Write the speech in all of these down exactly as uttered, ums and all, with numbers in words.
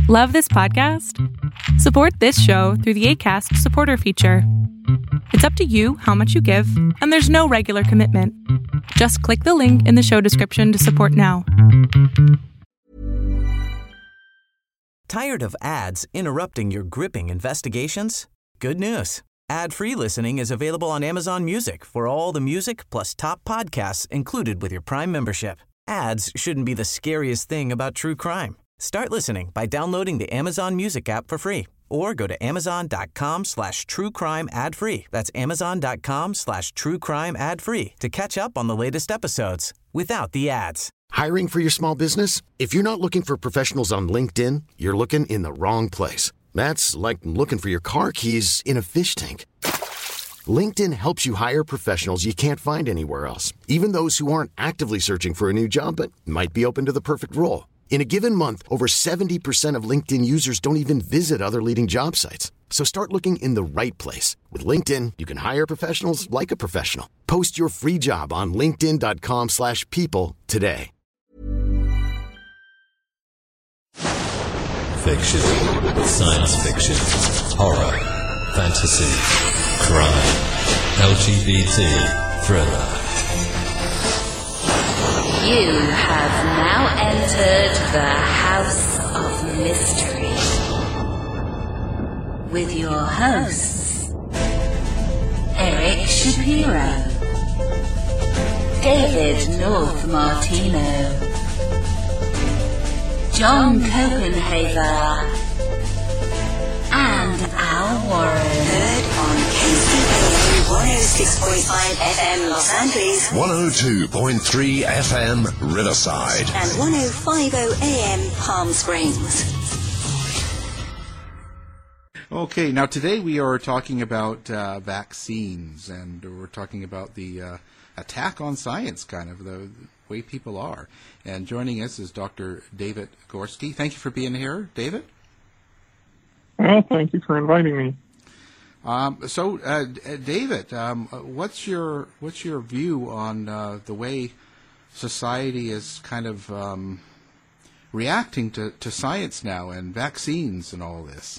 Love this podcast? Support this show through the Acast supporter feature. It's up to you how much you give, and there's no regular commitment. Just click the link in the show description to support now. Tired of ads interrupting your gripping investigations? Good news. Ad-free listening is available on Amazon Music for all the music plus top podcasts included with your Prime membership. Ads shouldn't be the scariest thing about true crime. Start listening by downloading the Amazon Music app for free or go to amazon.com slash true crime ad free. That's amazon.com slash true crime ad free to catch up on the latest episodes without the ads. Hiring for your small business? If you're not looking for professionals on LinkedIn, you're looking in the wrong place. That's like looking for your car keys in a fish tank. LinkedIn helps you hire professionals you can't find anywhere else, even those who aren't actively searching for a new job but might be open to the perfect role. In a given month, over seventy percent of LinkedIn users don't even visit other leading job sites. So start looking in the right place. With LinkedIn, you can hire professionals like a professional. Post your free job on linkedin.com slash people today. Fiction, science fiction, horror, fantasy, crime, L G B T, thriller. You have now entered the House of Mystery with your hosts, Eric Shapiro, David North Martino, John Copenhaver, and Al Warren. Heard on K C A M one oh six point five F M Los Angeles, one oh two point three F M Riverside, and one oh five point oh A M Palm Springs. Okay, now today we are talking about uh, vaccines, and we're talking about the uh, attack on science, kind of the way people are. And joining us is Doctor David Gorski. Thank you for being here, David. Well, thank you for inviting me. Um, so, uh, David, um, what's your what's your view on uh, the way society is kind of um, reacting to, to science now and vaccines and all this?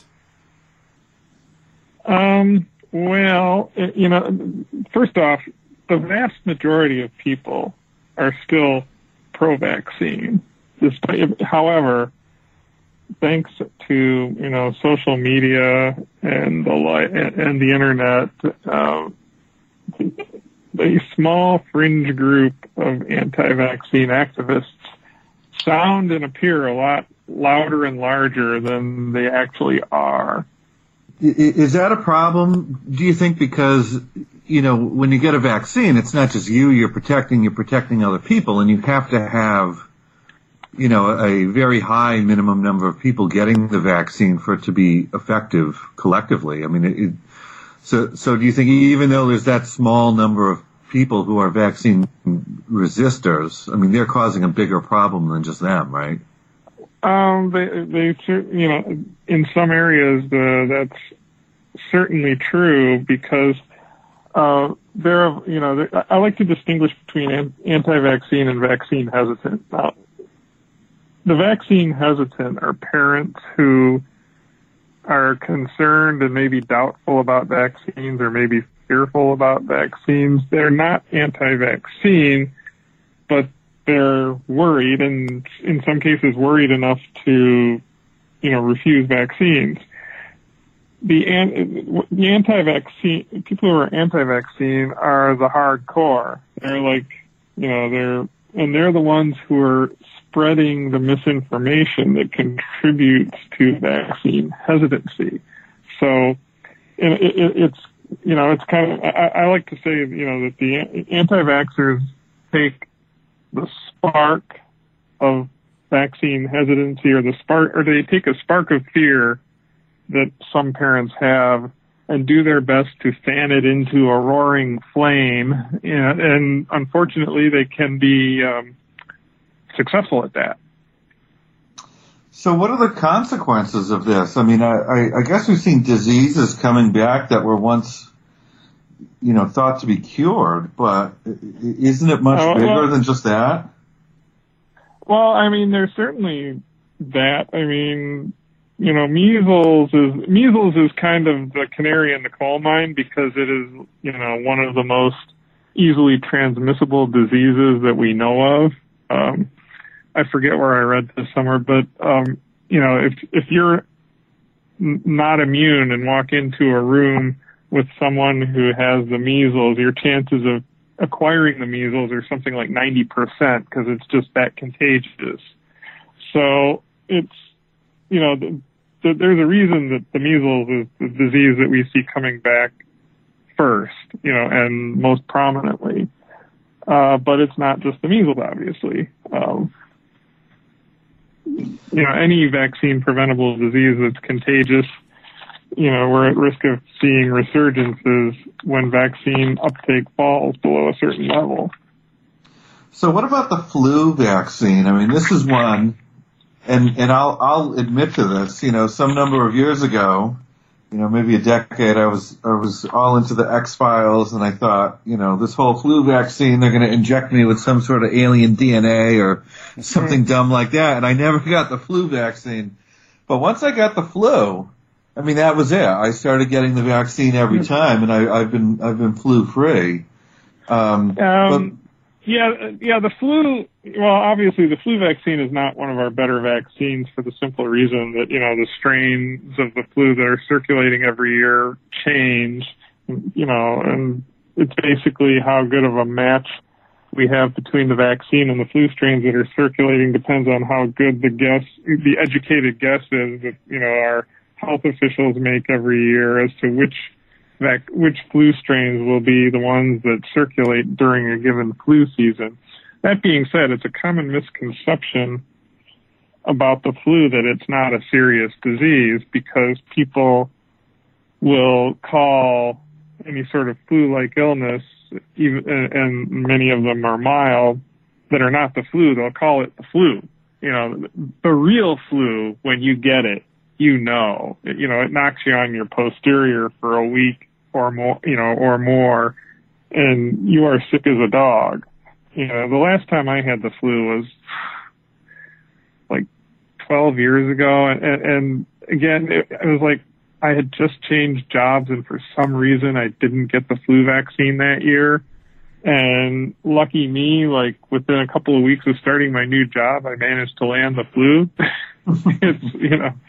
Um, well, you know, first off, the vast majority of people are still pro-vaccine. Despite, however, thanks to, you know, social media and the li- and the internet, uh, a small fringe group of anti-vaccine activists sound and appear a lot louder and larger than they actually are. Is that a problem, do you think? Because, you know, when you get a vaccine, it's not just you you're protecting, you're protecting other people, and you have to have, you know, a very high minimum number of people getting the vaccine for it to be effective collectively. I mean, it, it, so so do you think even though there's that small number of people who are vaccine resistors, I mean, they're causing a bigger problem than just them, right? Um, they, they, you know, in some areas, uh, that's certainly true because, uh, there, you know, there, I like to distinguish between anti-vaccine and vaccine hesitant. Now, the vaccine hesitant are parents who are concerned and maybe doubtful about vaccines or maybe fearful about vaccines. They're not anti-vaccine, but they're worried, and in some cases worried enough to, you know, refuse vaccines. The, the anti-vaccine, people who are anti-vaccine are the hardcore. They're like, you know, they're, and they're the ones who are spreading the misinformation that contributes to vaccine hesitancy. So it, it, it's, you know, it's kind of, I, I like to say, you know, that the anti-vaxxers take the spark of vaccine hesitancy or the spark, or they take a spark of fear that some parents have and do their best to fan it into a roaring flame. And, and unfortunately, they can be um, successful at that. So what are the consequences of this? I mean, I, I, I guess we've seen diseases coming back that were once, you know, thought to be cured, but isn't it much uh, bigger well, than just that? Well, I mean, there's certainly that. I mean, you know, measles is measles is kind of the canary in the coal mine because it is, you know, one of the most easily transmissible diseases that we know of. Um, I forget where I read this somewhere, but um, you know, if if you're n- not immune and walk into a room with someone who has the measles, your chances of acquiring the measles are something like ninety percent because it's just that contagious. So it's, you know, the, the, there's a reason that the measles is the disease that we see coming back first, you know, and most prominently. Uh, but it's not just the measles, obviously. Um, you know, any vaccine preventable disease that's contagious, you know, we're at risk of seeing resurgences when vaccine uptake falls below a certain level. So what about the flu vaccine? I mean, this is one, and, and I'll, I'll admit to this, you know, some number of years ago, you know, maybe a decade, I was, I was all into the X-Files, and I thought, you know, this whole flu vaccine, they're going to inject me with some sort of alien D N A or something dumb like that, and I never got the flu vaccine. But once I got the flu, I mean, that was it. I started getting the vaccine every time, and I, I've been, I've been flu-free. Um, um Yeah, yeah, the flu, well, obviously the flu vaccine is not one of our better vaccines for the simple reason that, you know, the strains of the flu that are circulating every year change, you know, and it's basically how good of a match we have between the vaccine and the flu strains that are circulating depends on how good the guess, the educated guess is that, you know, our health officials make every year as to which that which flu strains will be the ones that circulate during a given flu season. That being said, it's a common misconception about the flu that it's not a serious disease because people will call any sort of flu-like illness, even, and many of them are mild, that are not the flu. They'll call it the flu. You know, the real flu, when you get it, you know, it, you know, it knocks you on your posterior for a week or more, you know, or more, and you are sick as a dog. You know, the last time I had the flu was like twelve years ago, and, and again, it, it was like I had just changed jobs, and for some reason I didn't get the flu vaccine that year. And lucky me, like within a couple of weeks of starting my new job, I managed to land the flu. It's, you know,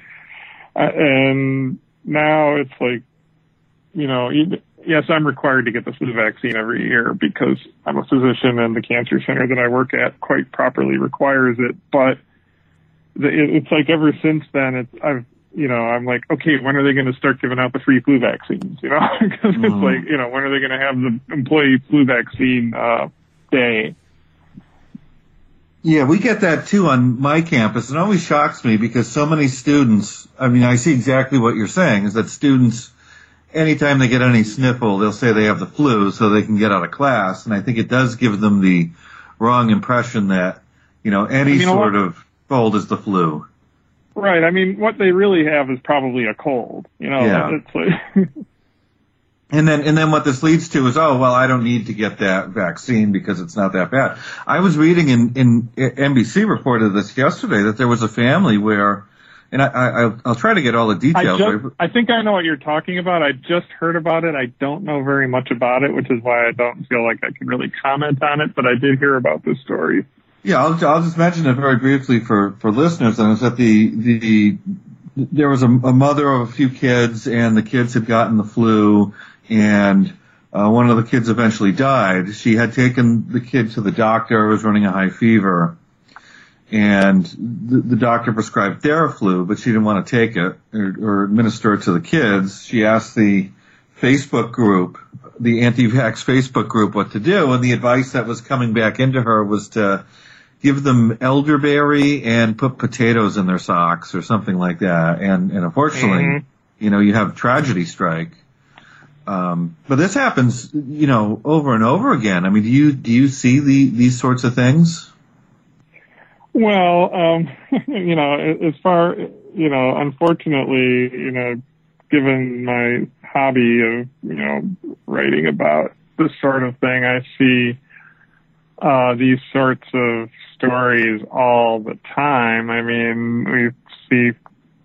and now it's like, you know, yes, I'm required to get the flu vaccine every year because I'm a physician and the cancer center that I work at quite properly requires it. But the, it's like ever since then, it's, I've, you know, I'm like, okay, when are they going to start giving out the free flu vaccines? You know, because mm-hmm. it's like, you know, when are they going to have the employee flu vaccine uh, day? Yeah, we get that too on my campus. It always shocks me because so many students, I mean, I see exactly what you're saying, is that students, anytime they get any sniffle, they'll say they have the flu so they can get out of class. And I think it does give them the wrong impression that, you know, any I mean, sort lot, of cold is the flu. Right. I mean, what they really have is probably a cold, you know. Yeah. It's like and then, and then what this leads to is, oh, well, I don't need to get that vaccine because it's not that bad. I was reading in, in N B C reported this yesterday that there was a family where, and I, I, I'll try to get all the details. I, just, I think I know what you're talking about. I just heard about it. I don't know very much about it, which is why I don't feel like I can really comment on it, but I did hear about this story. Yeah, I'll, I'll just mention it very briefly for, for listeners, and it's that the, the, there was a, a mother of a few kids, and the kids had gotten the flu, and uh, one of the kids eventually died. She had taken the kid to the doctor, was running a high fever, and the, the doctor prescribed Theraflu, but she didn't want to take it or, or administer it to the kids. She asked the Facebook group, the anti-vax Facebook group, what to do, and the advice that was coming back into her was to give them elderberry and put potatoes in their socks or something like that. And, and unfortunately, mm-hmm. you know, you have tragedy strike. Um, but this happens, you know, over and over again. I mean, do you, do you see the, these sorts of things? Well, um, you know, as far, you know, unfortunately, you know, given my hobby of, you know, writing about this sort of thing, I see uh, these sorts of stories all the time. I mean, we see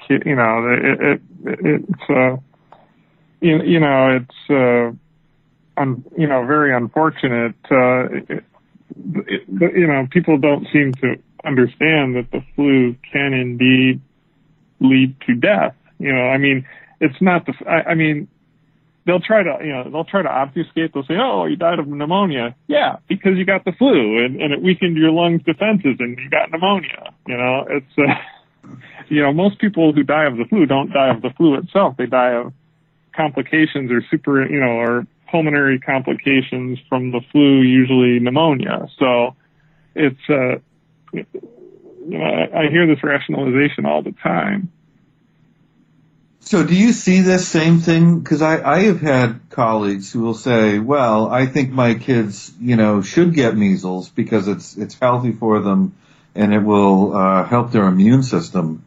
kid, you know, it, it, it it's, uh, you, you know, it's, uh, un, you know, very unfortunate. Uh, it, it, you know, people don't seem to understand that the flu can indeed lead to death. You know, I mean, it's not the, I, I mean, they'll try to, you know, they'll try to obfuscate. They'll say, oh, you died of pneumonia. Yeah, because you got the flu and, and it weakened your lungs' defenses and you got pneumonia. You know, it's, uh, you know, most people who die of the flu don't die of the flu itself. They die of complications or super, you know, or pulmonary complications from the flu, usually pneumonia. So it's, uh, you know, I, I hear this rationalization all the time. So do you see this same thing? Because I, I have had colleagues who will say, well, I think my kids, you know, should get measles because it's it's healthy for them and it will uh, help their immune system.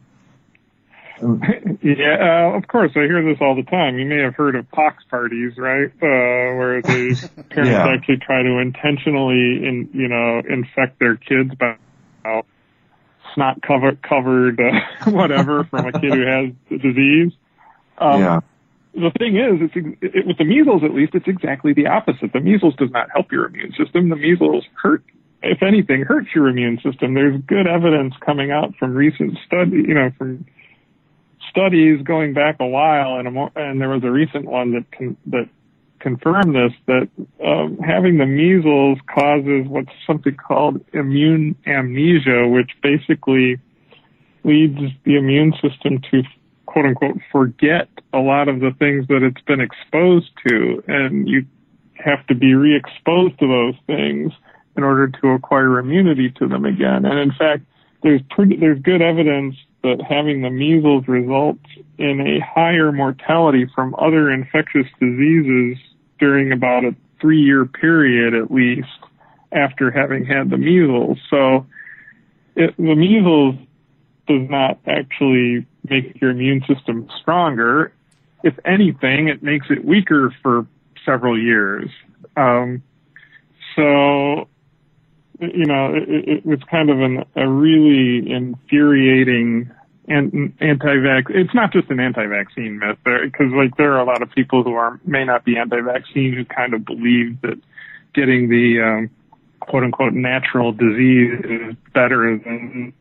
Yeah, uh, of course. I hear this all the time. You may have heard of pox parties, right? Uh, where the parents yeah. actually try to intentionally, in, you know, infect their kids by uh, snot cover, covered uh, whatever from a kid who has the disease. Um, yeah. The thing is, it's it, with the measles at least, it's exactly the opposite. The measles does not help your immune system. The measles hurt, if anything, hurts your immune system. There's good evidence coming out from recent study, you know, from studies going back a while, and a more, and there was a recent one that con, that confirmed this, that um, having the measles causes what's something called immune amnesia, which basically leads the immune system to quote unquote forget a lot of the things that it's been exposed to, and you have to be re-exposed to those things in order to acquire immunity to them again. And in fact, there's pretty, there's good evidence that having the measles results in a higher mortality from other infectious diseases during about a three-year period at least after having had the measles. So it, the measles does not actually make your immune system stronger. If anything, it makes it weaker for several years. Um, so, you know, it, it, it's kind of an, a really infuriating and anti-vax. It's not just an anti-vaccine myth, because like there are a lot of people who are may not be anti-vaccine who kind of believe that getting the um, quote unquote natural disease is better than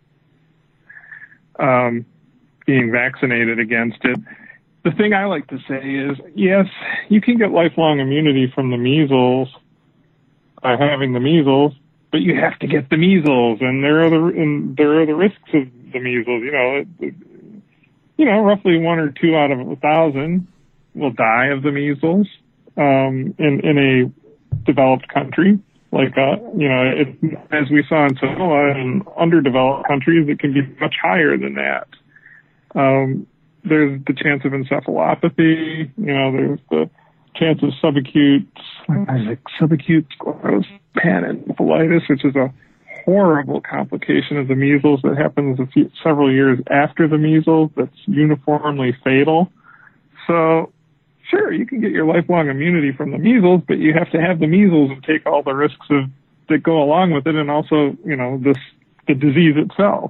um, being vaccinated against it. The thing I like to say is, yes, you can get lifelong immunity from the measles by having the measles, but you have to get the measles, and there are the and there are the risks of the measles. You know, it, you know, roughly one or two out of a thousand will die of the measles um, in in a developed country. Like, uh, you know, it, as we saw in Samoa, in underdeveloped countries, it can be much higher than that. Um, there's the chance of encephalopathy. You know, there's the chance of subacute, like subacute sclerosing encephalitis, which is a horrible complication of the measles that happens a few, several years after the measles. That's uniformly fatal. So, sure, you can get your lifelong immunity from the measles, but you have to have the measles and take all the risks of that go along with it, and also, you know, this the disease itself.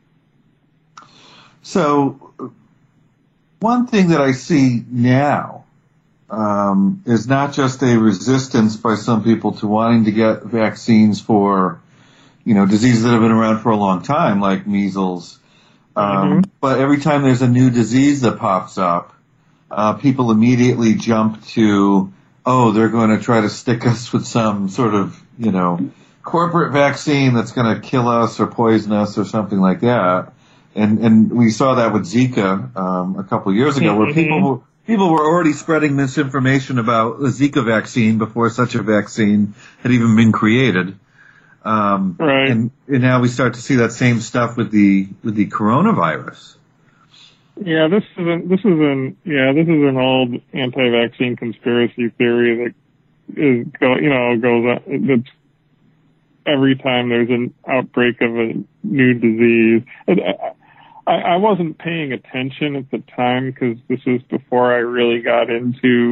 So, one thing that I see now um, is not just a resistance by some people to wanting to get vaccines for, you know, diseases that have been around for a long time, like measles, um, mm-hmm. but every time there's a new disease that pops up, uh, people immediately jump to, oh, they're going to try to stick us with some sort of, you know, corporate vaccine that's going to kill us or poison us or something like that. And and we saw that with Zika um, a couple of years ago, where people were, people were already spreading misinformation about the Zika vaccine before such a vaccine had even been created. Um, right. And, and now we start to see that same stuff with the with the coronavirus. Yeah, this is an, this is an yeah this is an old anti-vaccine conspiracy theory that is go you know goes on, that's every time there's an outbreak of a new disease. I, I wasn't paying attention at the time because this was before I really got into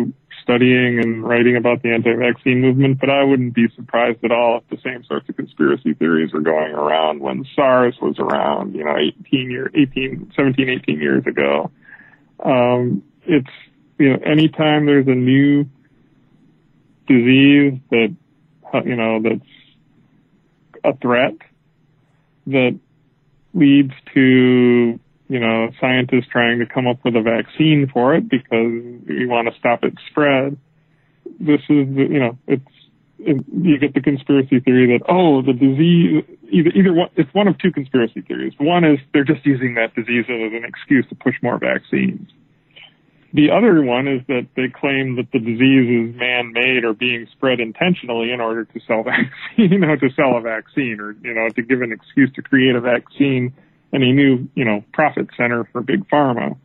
studying and writing about the anti-vaccine movement, but I wouldn't be surprised at all if the same sorts of conspiracy theories were going around when SARS was around, you know, eighteen year, eighteen, seventeen, eighteen years ago. Um, it's, you know, anytime there's a new disease that, you know, that's a threat that leads to, you know, scientists trying to come up with a vaccine for it because we want to stop its spread. This is, the, you know, it's, it, you get the conspiracy theory that, oh, the disease, either, either one, it's one of two conspiracy theories. One is they're just using that disease as an excuse to push more vaccines. The other one is that they claim that the disease is man-made or being spread intentionally in order to sell vaccine, you know, to sell a vaccine or, you know, to give an excuse to create a vaccine and a new, you know, profit center for big pharma.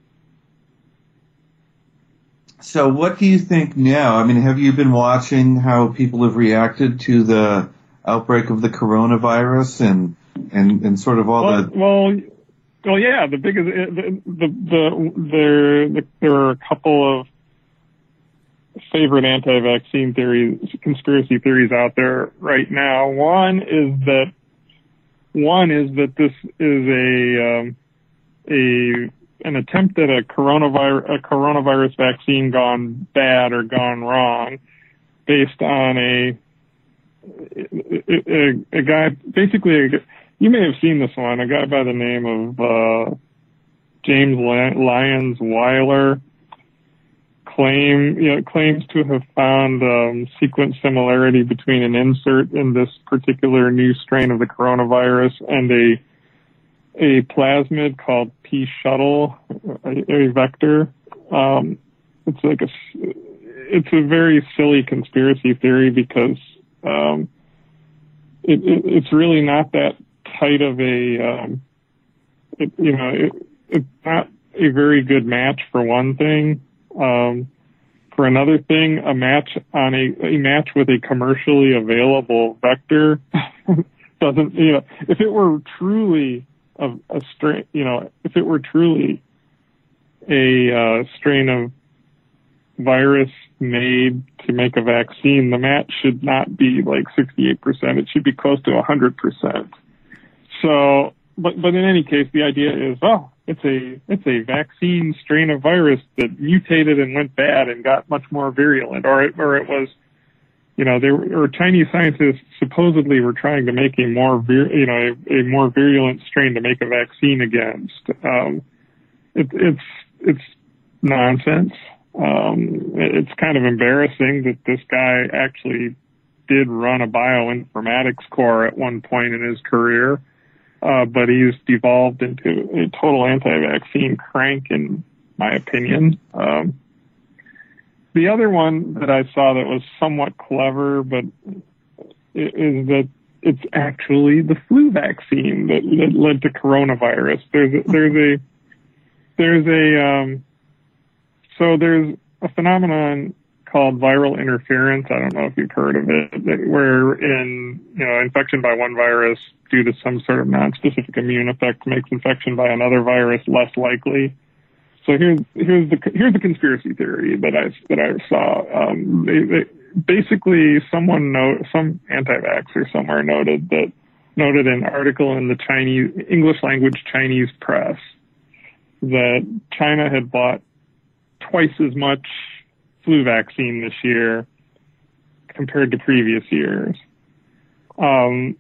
So what do you think now? I mean, have you been watching how people have reacted to the outbreak of the coronavirus and, and, and sort of all well, the... Well, well, yeah, the biggest, the, the, the, there, the, there are a couple of favorite anti-vaccine theories, conspiracy theories out there right now. One is that One is that this is a um, a an attempt at a coronavirus a coronavirus vaccine gone bad or gone wrong, based on a a, a, a guy. Basically, a, you may have seen this one. A guy by the name of uh, James Lyons Weiler claim you know claims to have found um, sequence similarity between an insert in this particular new strain of the coronavirus and a a plasmid called P shuttle, a, a vector. Um, it's like a it's a very silly conspiracy theory because um, it, it, it's really not that tight of a um, it, you know it, it's not a very good match for one thing. Um, for another thing, a match on a, a match with a commercially available vector doesn't, you know, if it were truly a, a strain, you know, if it were truly a uh, strain of virus made to make a vaccine, the match should not be like sixty-eight percent. It should be close to one hundred percent. So, but, but in any case, the idea is, oh, It's a it's a vaccine strain of virus that mutated and went bad and got much more virulent, or it, or it was, you know, they were, or Chinese scientists supposedly were trying to make a more vir, you know a, a more virulent strain to make a vaccine against. Um, it, it's it's nonsense. Um, it's kind of embarrassing that this guy actually did run a bioinformatics core at one point in his career. Uh, but he's devolved into a total anti-vaccine crank, in my opinion. Um, the other one that I saw that was somewhat clever, but is that it's actually the flu vaccine that, that led to coronavirus. There's a, there's a there's a um, so there's a phenomenon called viral interference. I don't know if you've heard of it, where in, you know, infection by one virus due to some sort of non-specific immune effect makes infection by another virus less likely. So here's here's the here's the conspiracy theory that I that I saw. Um, they, they, basically, someone note some anti-vaxxer somewhere noted that noted an article in the Chinese English language Chinese press that China had bought twice as much flu vaccine this year compared to previous years. Um,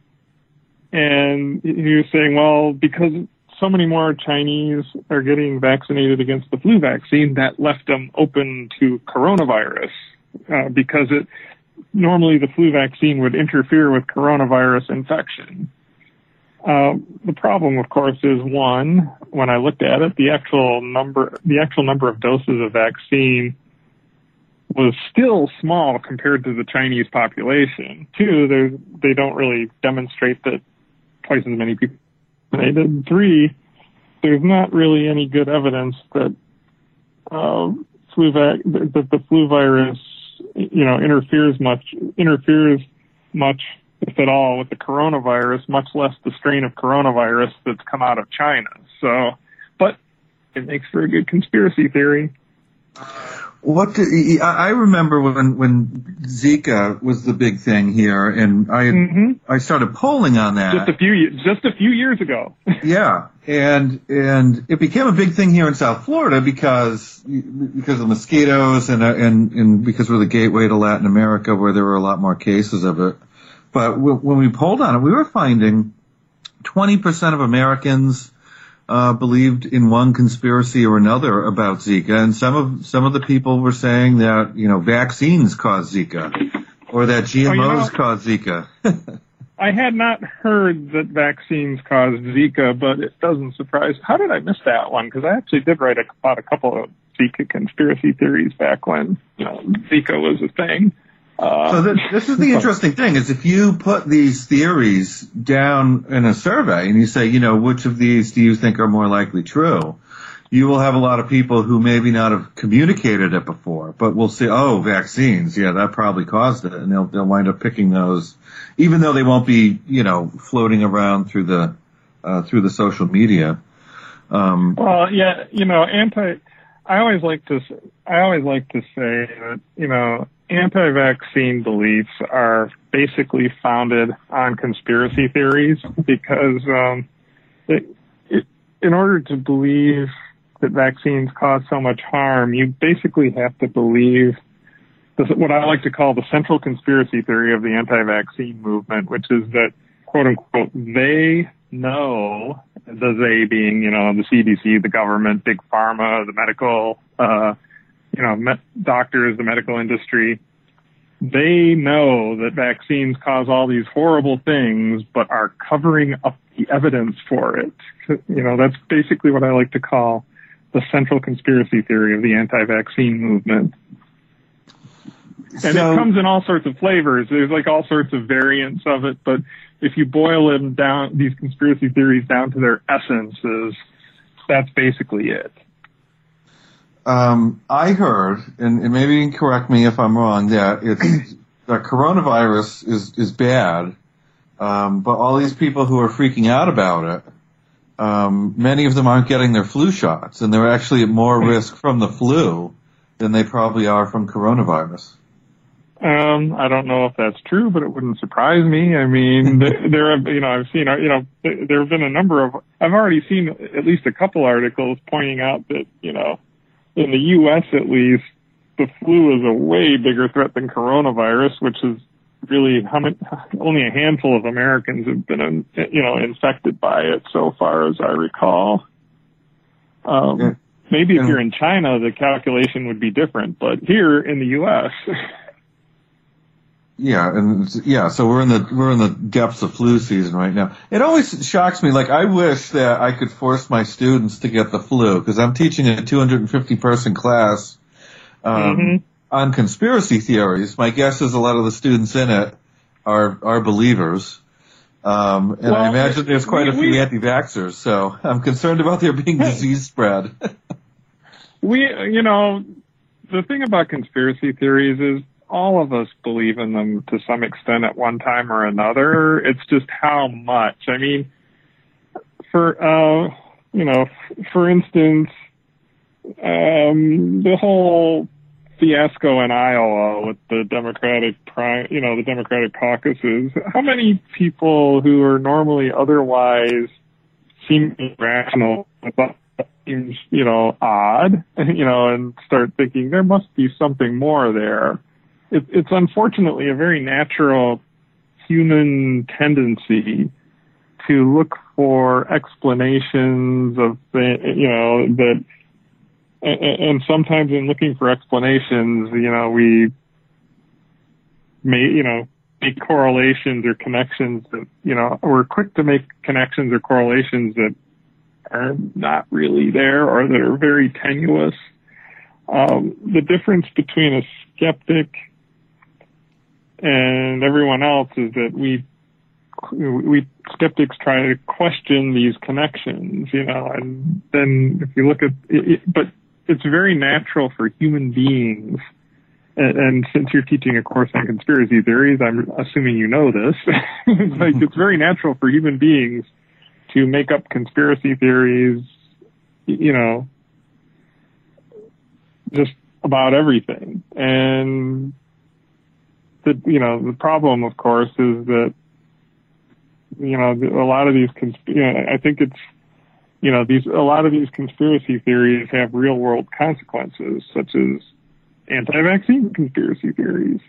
and he was saying, well, because so many more Chinese are getting vaccinated against the flu vaccine, that left them open to coronavirus, uh, because it normally the flu vaccine would interfere with coronavirus infection. Uh, the problem, of course, is one, when I looked at it, the actual number, the actual number of doses of vaccine was still small compared to the Chinese population. Two, they don't really demonstrate that twice as many people vaccinated. Three, there's not really any good evidence that uh, flu vac- that the flu virus, you know, interferes much interferes much, if at all, with the coronavirus, much less the strain of coronavirus that's come out of China. So, but it makes for a good conspiracy theory. What do, I remember when when Zika was the big thing here, and I mm-hmm. I started polling on that just a few just a few years ago. Yeah, and and it became a big thing here in South Florida because because of mosquitoes and and and because we're the gateway to Latin America, where there were a lot more cases of it. But w- when we polled on it, we were finding twenty percent of Americans Uh, believed in one conspiracy or another about Zika, and some of some of the people were saying that you know vaccines cause Zika, or that G M Os oh, you know, cause Zika. I had not heard that vaccines caused Zika, but it doesn't surprise. How did I miss that one? Because I actually did write a, about a couple of Zika conspiracy theories back when you know Zika was a thing. Uh, so this, this is the interesting thing, is if you put these theories down in a survey and you say, you know, which of these do you think are more likely true, you will have a lot of people who maybe not have communicated it before, but will say, oh, vaccines, yeah, that probably caused it, and they'll they'll wind up picking those, even though they won't be, you know, floating around through the uh, through the social media. Um, well, yeah, you know, anti. I always like to. I always like to say that, you know, anti-vaccine beliefs are basically founded on conspiracy theories because um, it, it, in order to believe that vaccines cause so much harm, you basically have to believe this, what I like to call the central conspiracy theory of the anti-vaccine movement, which is that, quote unquote, they know, the they being, you know, the C D C, the government, big pharma, the medical, uh, you know, me- doctors, the medical industry, they know that vaccines cause all these horrible things, but are covering up the evidence for it. You know, that's basically what I like to call the central conspiracy theory of the anti-vaccine movement. And so, it comes in all sorts of flavors. There's like all sorts of variants of it, but if you boil them down, these conspiracy theories down to their essences, that's basically it. Um, I heard, and, and maybe you can correct me if I'm wrong, that it's that coronavirus is is bad, um, but all these people who are freaking out about it, um, many of them aren't getting their flu shots, and they're actually at more risk from the flu than they probably are from coronavirus. Um, I don't know if that's true, but it wouldn't surprise me. I mean, there have, you know, I've seen, you know, there have been a number of, I've already seen at least a couple articles pointing out that, you know, in the U S at least, the flu is a way bigger threat than coronavirus, which is really how many, only a handful of Americans have been, you know, infected by it so far as I recall. Um, yeah. Maybe if you're in China, the calculation would be different, but here in the U S Yeah, and yeah, so we're in the we're in the depths of flu season right now. It always shocks me. Like, I wish that I could force my students to get the flu, because I'm teaching a two hundred fifty person class um, mm-hmm. on conspiracy theories. My guess is a lot of the students in it are are believers, um, and well, I imagine there's quite we, a few we, anti-vaxxers. So I'm concerned about there being disease spread. we, you know, the thing about conspiracy theories is, all of us believe in them to some extent at one time or another. It's just how much. I mean, for, uh, you know, f- for instance, um, the whole fiasco in Iowa with the Democratic, pri- you know, the Democratic caucuses, how many people who are normally otherwise seem rational about seems, you know, odd, you know, and start thinking there must be something more there. It, it's unfortunately a very natural human tendency to look for explanations of, the, you know, that, and sometimes in looking for explanations, you know, we may, you know, make correlations or connections that, you know, we're quick to make connections or correlations that are not really there or that are very tenuous. Um, the difference between a skeptic and everyone else is that we, we skeptics try to question these connections, you know, and then if you look at it, but it's very natural for human beings. And, and since you're teaching a course on conspiracy theories, I'm assuming you know this. It's like, it's very natural for human beings to make up conspiracy theories, you know, just about everything. And the, you know, the problem, of course, is that, you know, a lot of these, consp- you know, I think it's, you know, these, a lot of these conspiracy theories have real world consequences, such as anti-vaccine conspiracy theories.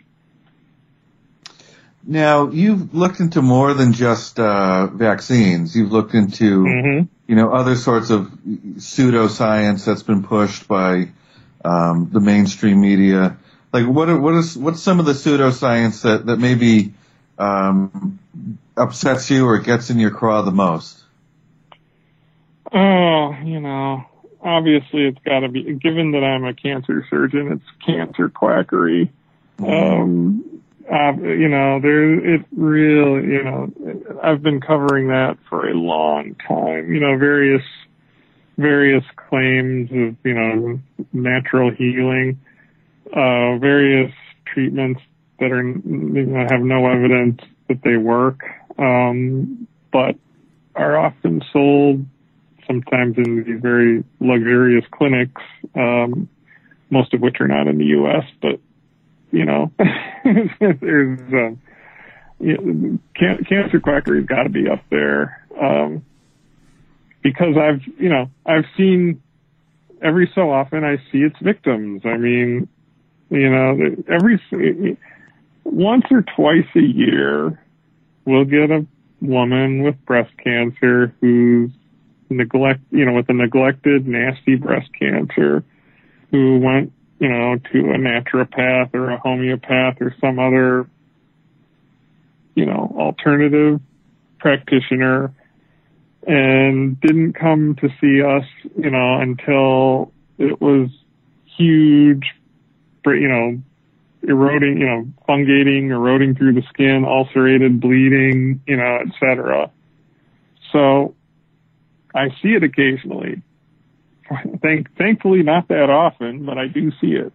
Now, you've looked into more than just uh, vaccines. You've looked into, mm-hmm. you know, other sorts of pseudoscience that's been pushed by um, the mainstream media. Like, what are, what is what's some of the pseudoscience that that maybe um, upsets you or gets in your craw the most? Oh, you know, obviously it's got to be. Given that I'm a cancer surgeon, it's cancer quackery. Mm-hmm. Um, Uh, you know, there, it really, you know, I've been covering that for a long time. You know, various, various claims of, you know, natural healing, uh, various treatments that are, you know, have no evidence that they work, um, but are often sold sometimes in these very luxurious clinics, um, most of which are not in the U S, but, you know, there's um, you know, can- cancer quackery's got to be up there, um, because I've, you know, I've seen every so often I see its victims. I mean, you know, every once or twice a year, we'll get a woman with breast cancer who's neglect, you know, with a neglected, nasty breast cancer, who went, you know, to a naturopath or a homeopath or some other, you know, alternative practitioner and didn't come to see us, you know, until it was huge, you know, eroding, you know, fungating, eroding through the skin, ulcerated, bleeding, you know, et cetera. So I see it occasionally. Thank, thankfully, not that often, but I do see it.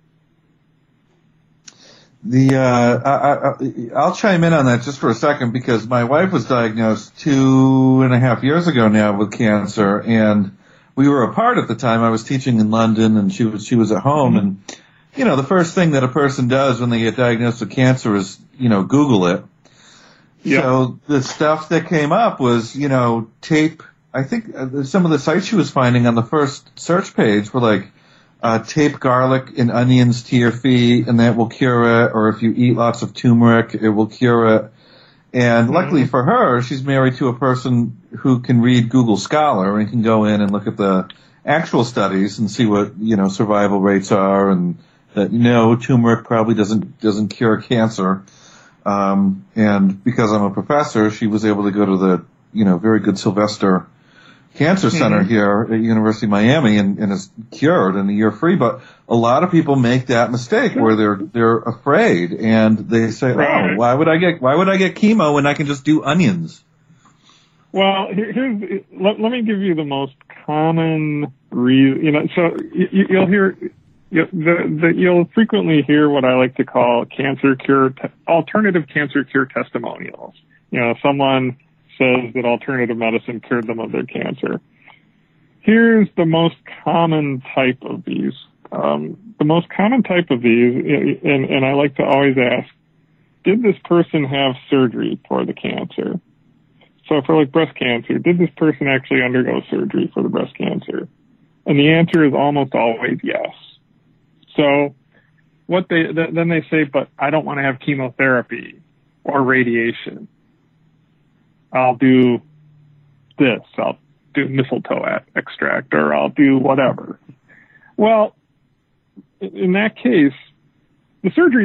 The uh, I, I, I'll chime in on that just for a second because my wife was diagnosed two and a half years ago now with cancer, and we were apart at the time. I was teaching in London, and she was she was at home. Mm-hmm. And you know, the first thing that a person does when they get diagnosed with cancer is you know Google it. Yep. So the stuff that came up was you know tape. I think some of the sites she was finding on the first search page were like, uh, tape garlic and onions to your feet and that will cure it, or if you eat lots of turmeric, it will cure it. And mm-hmm. luckily for her, she's married to a person who can read Google Scholar and can go in and look at the actual studies and see what, you know, survival rates are, and that, no, turmeric probably doesn't, doesn't cure cancer. Um, and because I'm a professor, she was able to go to the, you know, very good Sylvester Cancer Center mm-hmm. here at University of Miami and, and is cured in a year free. But a lot of people make that mistake where they're they're afraid and they say, right. "Oh, why would I get why would I get chemo when I can just do onions?" Well, here, here's let, let me give you the most common reason. You know, so you, you'll hear you, the, the you'll frequently hear what I like to call cancer cure te- alternative cancer cure testimonials. You know, someone says that alternative medicine cured them of their cancer. Here's the most common type of these. Um, the most common type of these, and, and I like to always ask, did this person have surgery for the cancer? So for like breast cancer, did this person actually undergo surgery for the breast cancer? And the answer is almost always yes. So what they, then they say, but I don't want to have chemotherapy or radiation. I'll do this, I'll do mistletoe extract, or I'll do whatever. Well, in that case, the surgery...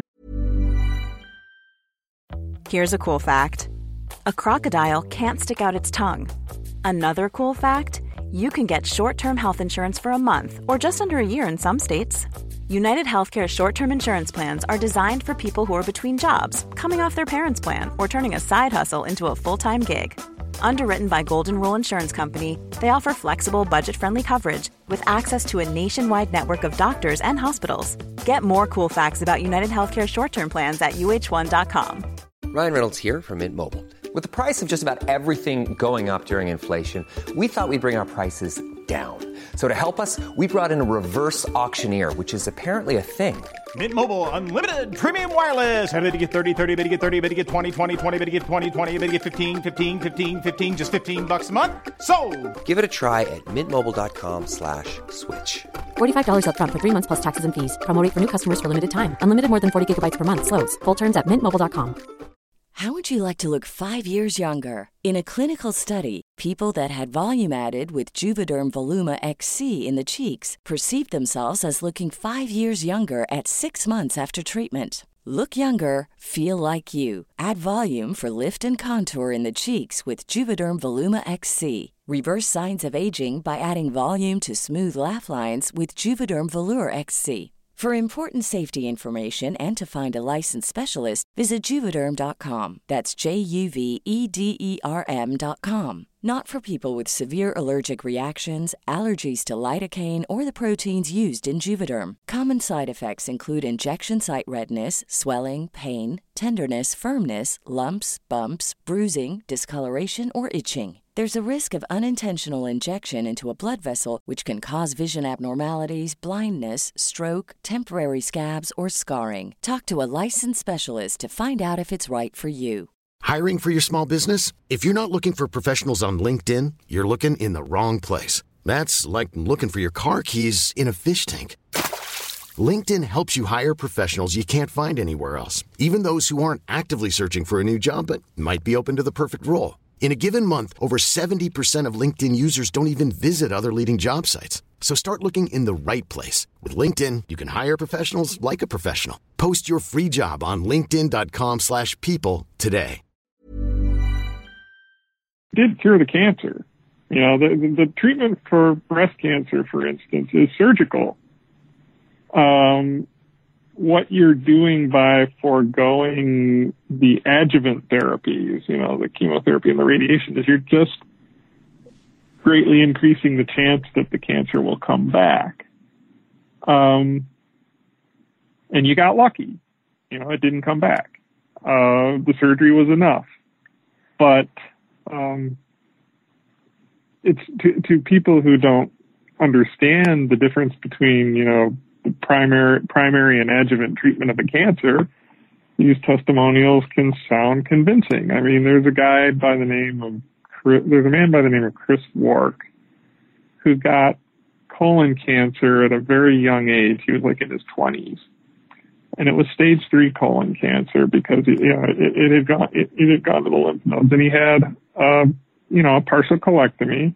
Here's a cool fact. A crocodile can't stick out its tongue. Another cool fact, you can get short-term health insurance for a month or just under a year in some states. United Healthcare short-term insurance plans are designed for people who are between jobs, coming off their parents' plan, or turning a side hustle into a full-time gig. Underwritten by Golden Rule Insurance Company, they offer flexible, budget-friendly coverage with access to a nationwide network of doctors and hospitals. Get more cool facts about United Healthcare short-term plans at U H one dot com. Ryan Reynolds here from Mint Mobile. With the price of just about everything going up during inflation, we thought we'd bring our prices down. So to help us, we brought in a reverse auctioneer, which is apparently a thing. Mint Mobile Unlimited Premium Wireless. How to get thirty, thirty, how to get thirty, how to get twenty, twenty, twenty, how to get twenty, twenty, how to get fifteen, fifteen, fifteen, fifteen, just fifteen bucks a month? Sold! Give it a try at mintmobile.com slash switch. forty-five dollars up front for three months plus taxes and fees. Promo rate for new customers for limited time. Unlimited more than forty gigabytes per month. Slows full terms at mint mobile dot com. How would you like to look five years younger? In a clinical study, people that had volume added with Juvederm Voluma X C in the cheeks perceived themselves as looking five years younger at six months after treatment. Look younger, feel like you. Add volume for lift and contour in the cheeks with Juvederm Voluma X C. Reverse signs of aging by adding volume to smooth laugh lines with Juvederm Volure X C. For important safety information and to find a licensed specialist, visit Juvederm dot com. That's J U V E D E R M dot com. Not for people with severe allergic reactions, allergies to lidocaine, or the proteins used in Juvederm. Common side effects include injection site redness, swelling, pain, tenderness, firmness, lumps, bumps, bruising, discoloration, or itching. There's a risk of unintentional injection into a blood vessel, which can cause vision abnormalities, blindness, stroke, temporary scabs, or scarring. Talk to a licensed specialist to find out if it's right for you. Hiring for your small business? If you're not looking for professionals on LinkedIn, you're looking in the wrong place. That's like looking for your car keys in a fish tank. LinkedIn helps you hire professionals you can't find anywhere else, even those who aren't actively searching for a new job but might be open to the perfect role. In a given month, over seventy percent of LinkedIn users don't even visit other leading job sites. So start looking in the right place. With LinkedIn, you can hire professionals like a professional. Post your free job on linkedin dot com slash people today. Did cure the cancer. You know, the, the, the treatment for breast cancer, for instance, is surgical. Um, what you're doing by foregoing the adjuvant therapies, you know, the chemotherapy and the radiation, is you're just greatly increasing the chance that the cancer will come back. Um, and you got lucky. You know, it didn't come back. Uh, the surgery was enough. But um, it's to, to people who don't understand the difference between, you know, the primary, primary and adjuvant treatment of a cancer, these testimonials can sound convincing. I mean, there's a guy by the name of, there's a man by the name of Chris Wark who got colon cancer at a very young age. He was like in his twenties. And it was stage three colon cancer because, you know, it, it had gone, it, it had gone to the lymph nodes, and he had, uh, you know, a partial colectomy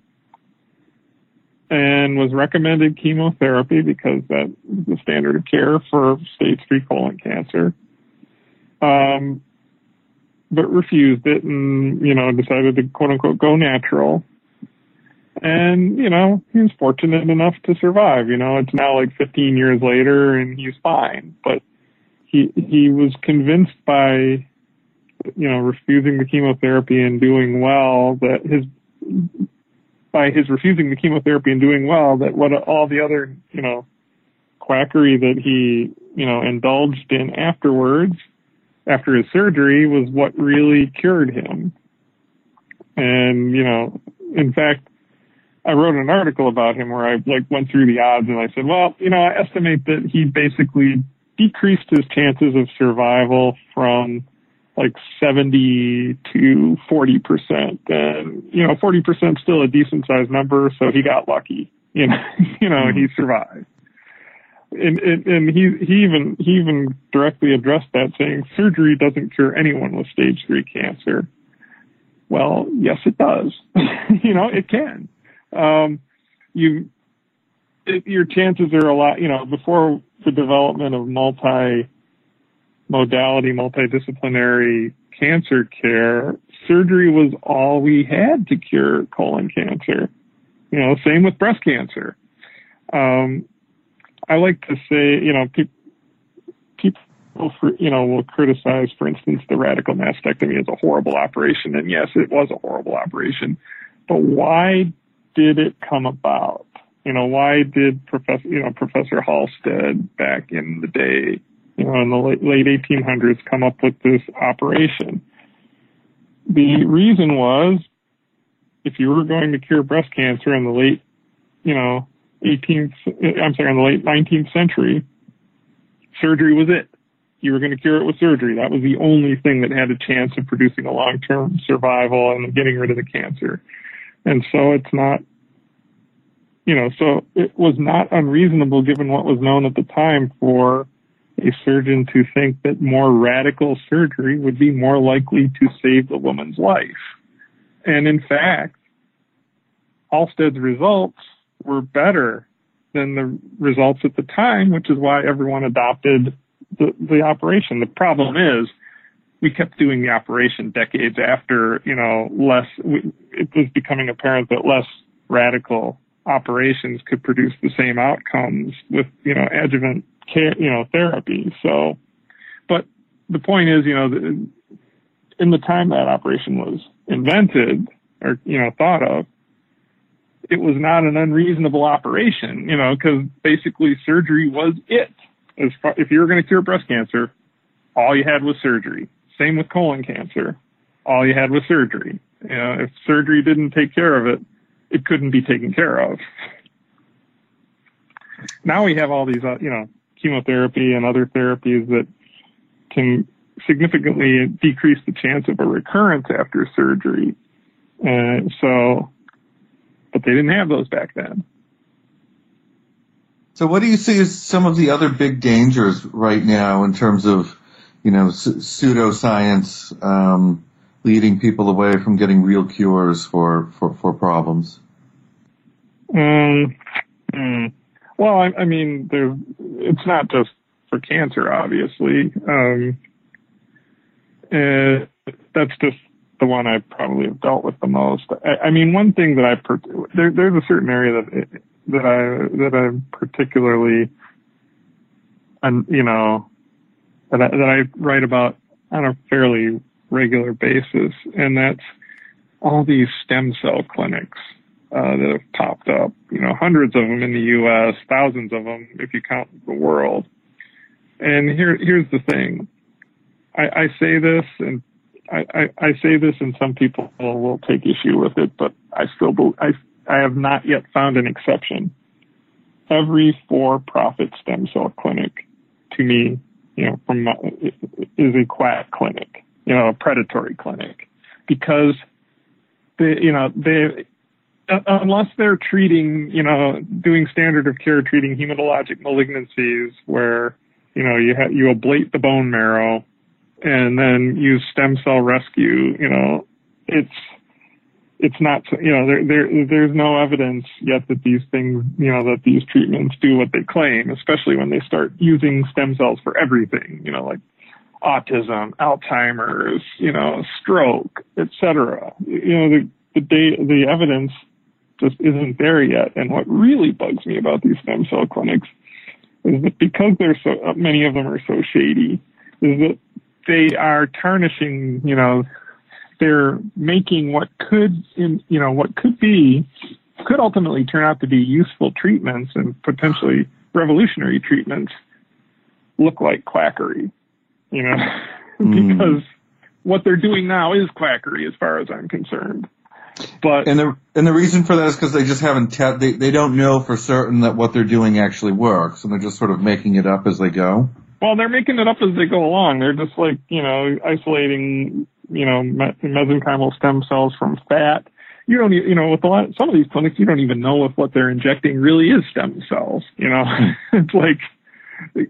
and was recommended chemotherapy because that was the standard of care for stage three colon cancer. Um, but refused it and, you know, decided to quote unquote go natural. And, you know, he was fortunate enough to survive. You know, it's now like fifteen years later and he's fine. But he, he was convinced by, you know, refusing the chemotherapy and doing well that his, by his refusing the chemotherapy and doing well, that what all the other, you know, quackery that he, you know, indulged in afterwards, after his surgery, was what really cured him. And, you know, in fact, I wrote an article about him where I like went through the odds and I said, well, you know, I estimate that he basically decreased his chances of survival from like seventy to forty percent. And, you know, forty percent still a decent sized number. So he got lucky, you know, you know, he survived. And, and, and he, he even, he even directly addressed that, saying surgery doesn't cure anyone with stage three cancer. Well, yes, it does. You know, it can. Um, you, it, your chances are a lot, you know, before the development of multi-modality, multidisciplinary cancer care, surgery was all we had to cure colon cancer. You know, same with breast cancer. Um, I like to say, you know, pe- people, for, you know, will criticize, for instance, the radical mastectomy as a horrible operation. And yes, it was a horrible operation. But why did it come about? You know, why did Professor, you know, Professor Halsted back in the day, you know, in the late, late eighteen hundreds, come up with this operation? The reason was, if you were going to cure breast cancer in the late you know, eighteenth, I'm sorry, in the late nineteenth century, surgery was it. You were going to cure it with surgery. That was the only thing that had a chance of producing a long-term survival and getting rid of the cancer. And so it's not, you know, so it was not unreasonable, given what was known at the time, for a surgeon to think that more radical surgery would be more likely to save the woman's life. And in fact, Halstead's results were better than the results at the time, which is why everyone adopted the, the operation. The problem is we kept doing the operation decades after, you know, less, it was becoming apparent that less radical operations could produce the same outcomes with, you know, adjuvant care, you know, therapy. So, but the point is, you know, in the time that operation was invented or, you know, thought of, it was not an unreasonable operation, you know, because basically surgery was it. As far, if you were going to cure breast cancer, all you had was surgery. Same with colon cancer. All you had was surgery. You know, if surgery didn't take care of it, it couldn't be taken care of. Now we have all these, uh, you know, chemotherapy and other therapies that can significantly decrease the chance of a recurrence after surgery. Uh, so, but they didn't have those back then. So what do you see as some of the other big dangers right now in terms of, you know, pseudoscience um, leading people away from getting real cures for, for, for problems? Um, mm, well, I, I mean, there, it's not just for cancer, obviously. Um, uh, that's just the one I probably have dealt with the most. I, I mean, one thing that I per- there, there's a certain area that it, that I that I'm particularly, and you know, that I, that I write about on a fairly regular basis, and that's all these stem cell clinics uh, that have popped up. You know, hundreds of them in the U S, thousands of them if you count the world. And here here's the thing, I, I say this and. I, I, I say this, and some people will take issue with it, but I still believe, I, I have not yet found an exception. Every for-profit stem cell clinic, to me, you know, from my, is a quack clinic, you know, a predatory clinic, because they, you know, they, unless they're treating, you know, doing standard of care, treating hematologic malignancies, where, you know, you ha- you ablate the bone marrow and then use stem cell rescue, you know, it's, it's not, you know, there, there, there's no evidence yet that these things, you know, that these treatments do what they claim, especially when they start using stem cells for everything, you know, like autism, Alzheimer's, you know, stroke, et cetera. You know, the, the data, the evidence just isn't there yet. And what really bugs me about these stem cell clinics is that because there's so many of them are so shady, is that they are tarnishing, you know, they're making what could, in, you know, what could be, could ultimately turn out to be useful treatments and potentially revolutionary treatments look like quackery, you know, mm. because what they're doing now is quackery as far as I'm concerned. But and the and the reason for that is because they just haven't te- they they don't know for certain that what they're doing actually works, and they're just sort of making it up as they go. Well, they're making it up as they go along. They're just like, you know, isolating, you know, mesenchymal stem cells from fat. You don't, you know, with a lot, some of these clinics, you don't even know if what they're injecting really is stem cells. You know, it's like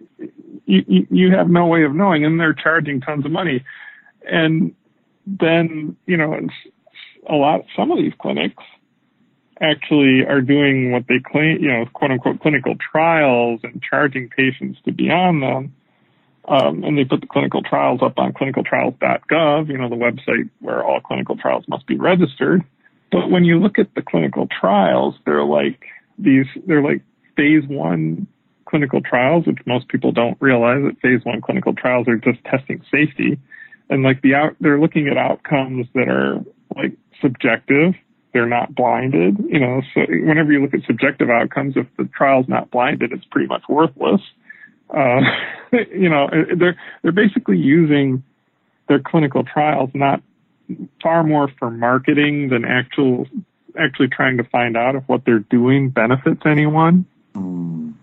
you, you have no way of knowing, and they're charging tons of money. And then, you know, it's a lot. Some of these clinics actually are doing what they claim, you know, quote unquote clinical trials and charging patients to be on them. Um, and they put the clinical trials up on clinical trials dot gov, you know, the website where all clinical trials must be registered. But when you look at the clinical trials, they're like these, they're like phase one clinical trials, which most people don't realize that phase one clinical trials are just testing safety. And like the out, they're looking at outcomes that are like subjective. They're not blinded, you know, so whenever you look at subjective outcomes, if the trial's not blinded, it's pretty much worthless. Uh, you know, they're, they're basically using their clinical trials not far more for marketing than actual actually trying to find out if what they're doing benefits anyone. Mm.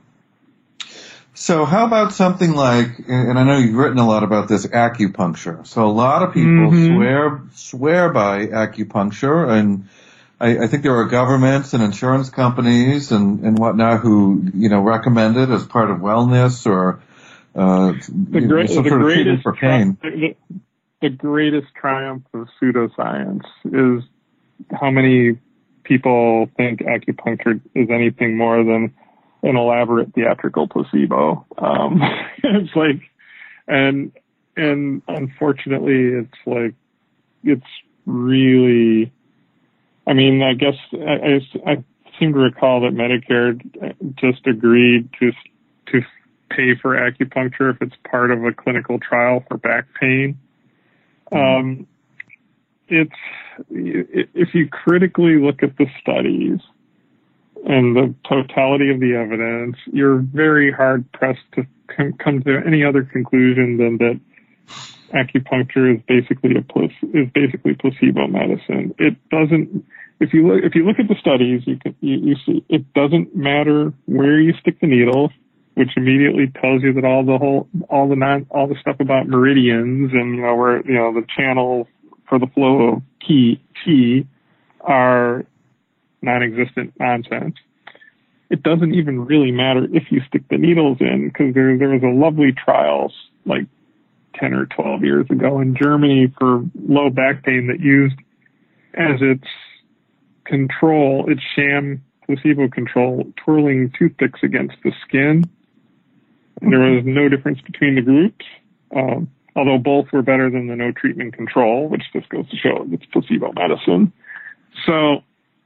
So how about something like, and I know you've written a lot about this, acupuncture. So a lot of people Mm-hmm. swear swear by acupuncture, and I, I think there are governments and insurance companies and, and whatnot who, you know, recommend it as part of wellness or uh, The, you know, great, some the sort of treatment greatest for pain. tri- the, the greatest triumph of pseudoscience is how many people think acupuncture is anything more than an elaborate theatrical placebo. Um, it's like, and and unfortunately, it's like, it's really. I mean, I guess I, I, I seem to recall that Medicare just agreed to to pay for acupuncture if it's part of a clinical trial for back pain. Um, it's if you critically look at the studies and the totality of the evidence, you're very hard pressed to com- come to any other conclusion than that acupuncture is basically a pl- is basically placebo medicine. It doesn't. If you look if you look at the studies, you can you, you see it doesn't matter where you stick the needle, which immediately tells you that all the whole all the non all the stuff about meridians and you know where you know the channel for the flow of qi qi are non-existent nonsense. It doesn't even really matter if you stick the needles in, because there there was a lovely trial like ten or twelve years ago in Germany for low back pain that used as its control, its sham placebo control, twirling toothpicks against the skin. And there was no difference between the groups, um, although both were better than the no treatment control, which just goes to show it's placebo medicine. So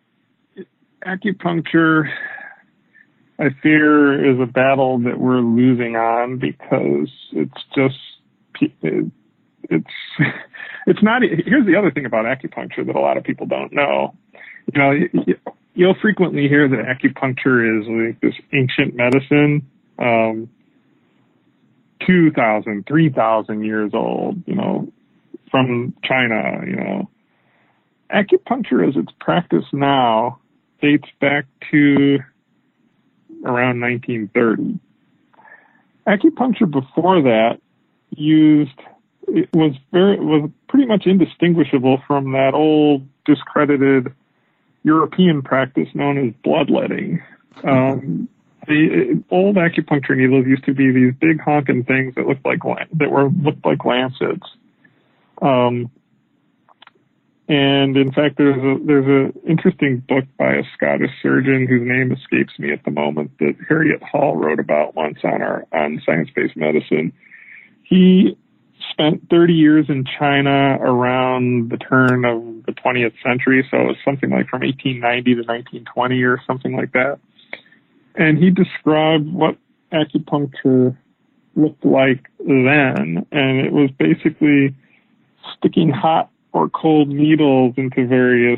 acupuncture, I fear, is a battle that we're losing on, because it's just, it's, it's not, here's the other thing about acupuncture that a lot of people don't know. You know, you'll frequently hear that acupuncture is like this ancient medicine, um, two thousand, three thousand years old, you know, from China, you know. Acupuncture as it's practiced now dates back to around nineteen thirty. Acupuncture before that used, it was very, was pretty much indistinguishable from that old discredited European practice known as bloodletting. Um, the old acupuncture needles used to be these big honking things that looked like that were looked like lancets. Um, and in fact, there's a there's an interesting book by a Scottish surgeon whose name escapes me at the moment that Harriet Hall wrote about once on our on science-based medicine. He spent thirty years in China around the turn of the twentieth century, so it was something like from eighteen ninety to nineteen twenty or something like that. And he described what acupuncture looked like then, and it was basically sticking hot or cold needles into various,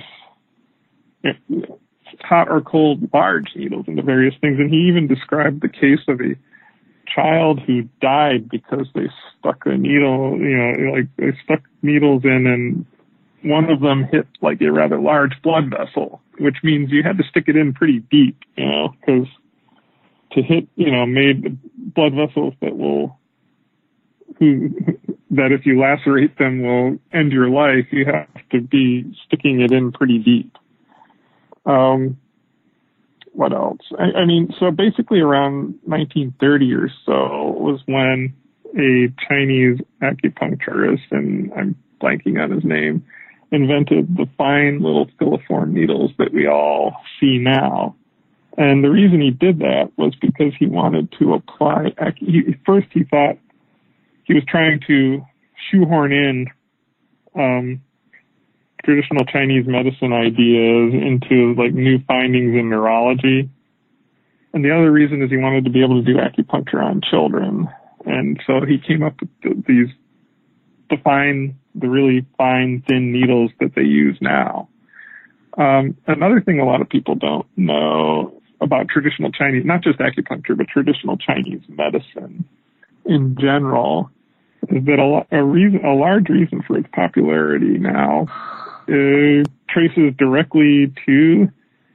hot or cold large needles into various things. And he even described the case of a child who died because they stuck a needle, you know, like they stuck needles in, and one of them hit like a rather large blood vessel, which means you had to stick it in pretty deep, you know, because to hit, you know, made blood vessels that will, who, that if you lacerate them will end your life, you have to be sticking it in pretty deep. Um, what else? I, I mean, so basically around nineteen thirty or so was when a Chinese acupuncturist, and I'm blanking on his name, invented the fine little filiform needles that we all see now. And the reason he did that was because he wanted to apply, he, first he thought he was trying to shoehorn in um, traditional Chinese medicine ideas into like new findings in neurology. And the other reason is he wanted to be able to do acupuncture on children. And so he came up with the, these, the fine, the really fine, thin needles that they use now. Um, another thing a lot of people don't know about traditional Chinese, not just acupuncture, but traditional Chinese medicine in general, is that a, a reason, a large reason for its popularity now is traces directly to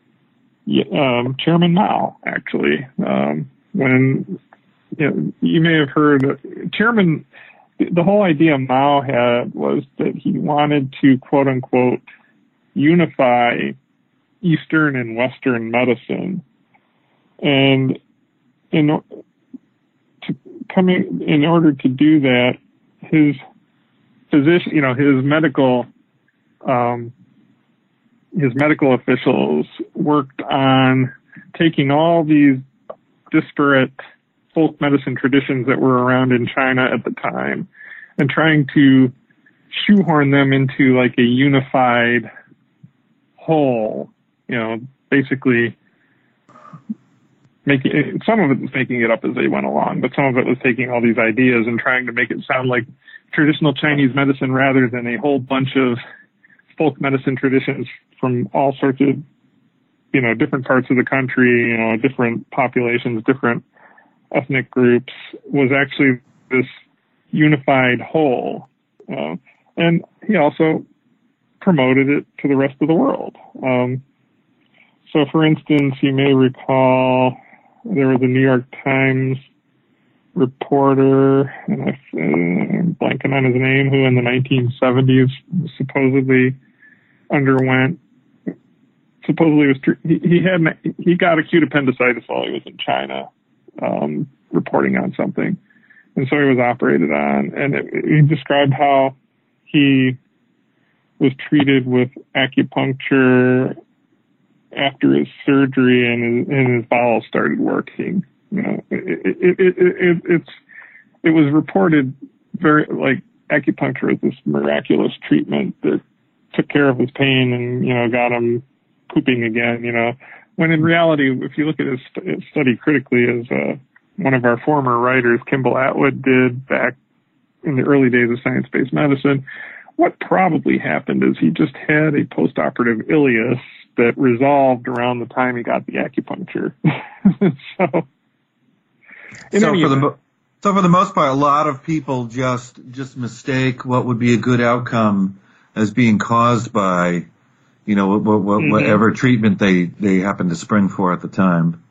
um, Chairman Mao, actually. Um, when you know, you may have heard, Chairman, the whole idea Mao had was that he wanted to, quote unquote, unify Eastern and Western medicine. And in, to coming, in order to do that, his physician, you know, his medical, um, his medical officials worked on taking all these disparate folk medicine traditions that were around in China at the time and trying to shoehorn them into like a unified whole, you know, basically making it, some of it was making it up as they went along, but some of it was taking all these ideas and trying to make it sound like traditional Chinese medicine rather than a whole bunch of folk medicine traditions from all sorts of, you know, different parts of the country, you know, different populations, different ethnic groups, was actually this unified whole. Uh, and he also promoted it to the rest of the world. Um, so, for instance, you may recall there was a New York Times reporter, and I'm blanking on his name, who in the nineteen seventies supposedly underwent, supposedly was, he, he had, he got acute appendicitis while he was in China, um, reporting on something. And so he was operated on, and it, he described how he was treated with acupuncture after his surgery, and his, and his bowels started working. You know, it, it, it, it, it's, it was reported very, like, acupuncture is this miraculous treatment that took care of his pain and, you know, got him pooping again, you know, when in reality, if you look at his, st- his study critically, as uh, one of our former writers, Kimball Atwood, did back in the early days of science-based medicine, what probably happened is he just had a post-operative ileus that resolved around the time he got the acupuncture. so, so for the mo- so for the most part, a lot of people just just mistake what would be a good outcome as being caused by, you know, what, what, mm-hmm. whatever treatment they, they happen to spring for at the time.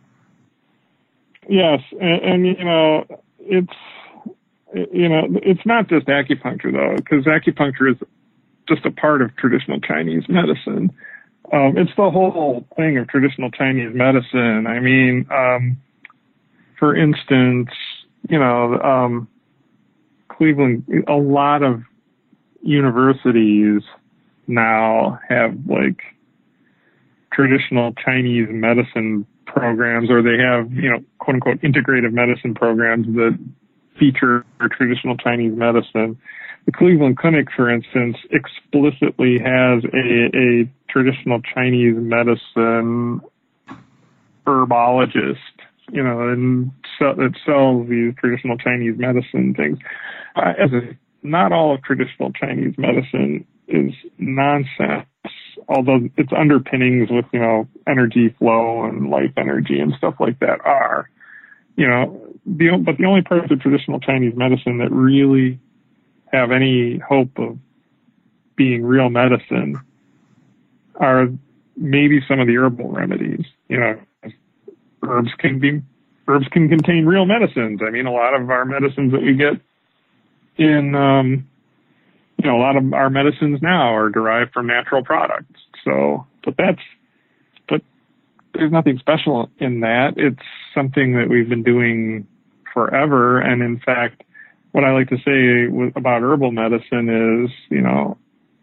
Yes, and, and you know, it's you know, it's not just acupuncture though, because acupuncture is just a part of traditional Chinese medicine. Um, it's the whole thing of traditional Chinese medicine. I mean, um, for instance, you know, um, Cleveland, a lot of universities now have like traditional Chinese medicine programs, or they have, you know, quote unquote integrative medicine programs that feature traditional Chinese medicine. The Cleveland Clinic, for instance, explicitly has a, a traditional Chinese medicine herbologist, you know, and so, that sells these traditional Chinese medicine things. Uh, as a, not all of traditional Chinese medicine is nonsense, although its underpinnings with, you know, energy flow and life energy and stuff like that are, you know, the, but the only parts of traditional Chinese medicine that really have any hope of being real medicine are maybe some of the herbal remedies. You know, herbs can be, herbs can contain real medicines. I mean, a lot of our medicines that we get in, um, you know, a lot of our medicines now are derived from natural products. So, but that's, but there's nothing special in that. It's something that we've been doing forever. And in fact, what I like to say about herbal medicine is, you know,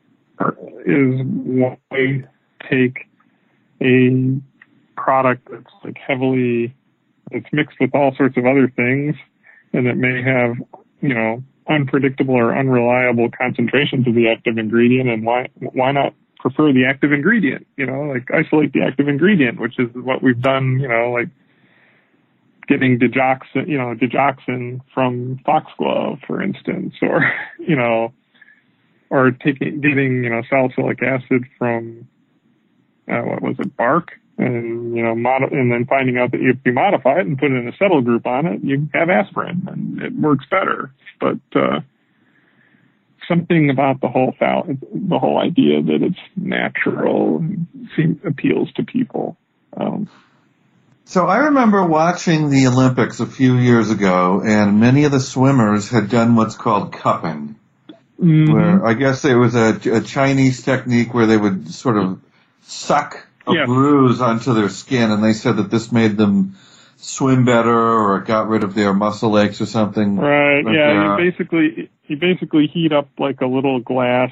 is why take a product that's like heavily, it's mixed with all sorts of other things, and that may have, you know, unpredictable or unreliable concentrations of the active ingredient, and why why not prefer the active ingredient? You know, like isolate the active ingredient, which is what we've done, you know, like getting digoxin, you know, digoxin from foxglove, for instance, or, you know, or taking, getting, you know, salicylic acid from, uh, what was it, bark, and, you know, mod- and then finding out that if you modify it and put an acetyl group on it, you have aspirin, and it works better. But, uh, something about the whole the whole idea that it's natural seems appeals to people. Um, so I remember watching the Olympics a few years ago, and many of the swimmers had done what's called cupping, mm-hmm. where I guess it was a, a Chinese technique where they would sort of suck a yes. bruise onto their skin, and they said that this made them swim better or got rid of their muscle aches or something. Right, but, yeah, uh, you basically you basically heat up like a little glass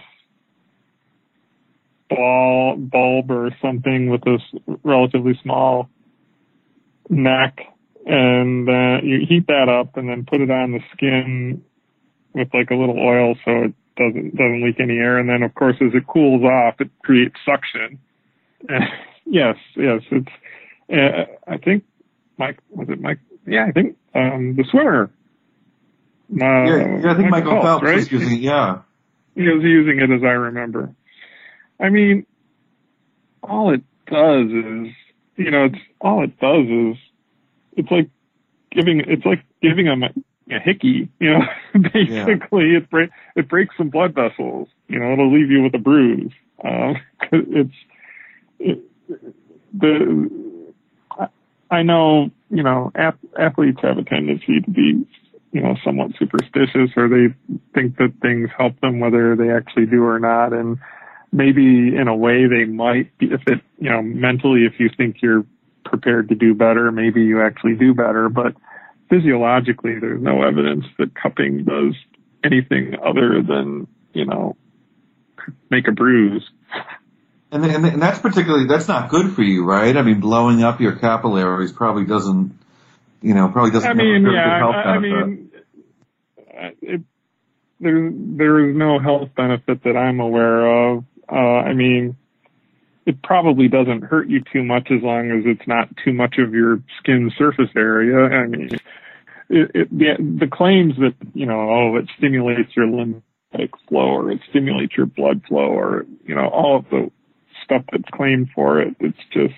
ball bulb or something with this relatively small neck, and uh, you heat that up and then put it on the skin with like a little oil so it doesn't doesn't leak any air, and then of course as it cools off it creates suction. Uh, yes, yes, it's uh, I think Mike was it Mike? Yeah, I think um, the swimmer. Uh, yeah, yeah, I think Michael, Michael Phelps, Phelps right? was using it. Yeah, he was using it as I remember. I mean, all it does is, you know, it's all it does is, it's like giving, it's like giving them a, a hickey, you know. Basically, yeah. it break it breaks some blood vessels. You know, it'll leave you with a bruise. Um, it's it, the. I know, you know, athletes have a tendency to be, you know, somewhat superstitious, or they think that things help them whether they actually do or not. And maybe in a way they might be, if it, you know, mentally, if you think you're prepared to do better, maybe you actually do better. But physiologically, there's no evidence that cupping does anything other than, you know, make a bruise. And, and and that's particularly, that's not good for you, right? I mean, blowing up your capillaries probably doesn't, you know, probably doesn't I have mean, a good yeah, health I, benefit. I mean, it, there, there is no health benefit that I'm aware of. Uh, I mean, it probably doesn't hurt you too much as long as it's not too much of your skin surface area. I mean, it, it, the, the claims that, you know, oh, it stimulates your lymphatic flow, or it stimulates your blood flow, or, you know, all of the stuff that's claimed for it, it's just